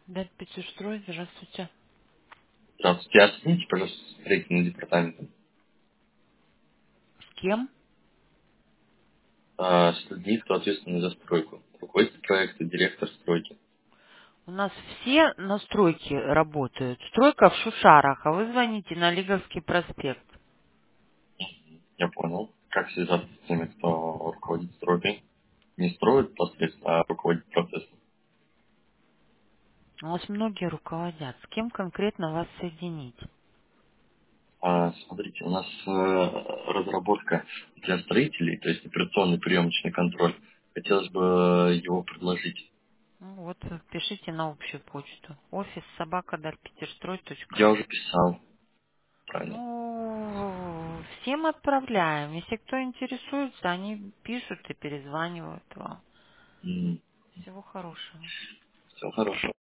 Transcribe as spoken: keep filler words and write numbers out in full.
Дать Пятистрой, здравствуйте. Здравствуйте, а соедините, пожалуйста, с строительным департаментом. С кем? А, с людьми, кто ответственен за стройку. Руководитель проекта, директор стройки. У нас все на стройке работают. Стройка в Шушарах, а вы звоните на Лиговский проспект. Я понял. Как связаться с теми, кто руководит стройкой? Не строит посредственно, а руководит процессом. У нас многие руководят. С кем конкретно вас соединить? А, смотрите, у нас э, разработка для строителей, то есть операционный приемочный контроль. Хотелось бы его предложить. Ну вот, пишите на общую почту. Офис собака дарпетерстрой точка Я ру. уже писал, правильно. Ну, всем отправляем. Если кто интересуется, они пишут и перезванивают вам. М, Всего хорошего. Все хорошо.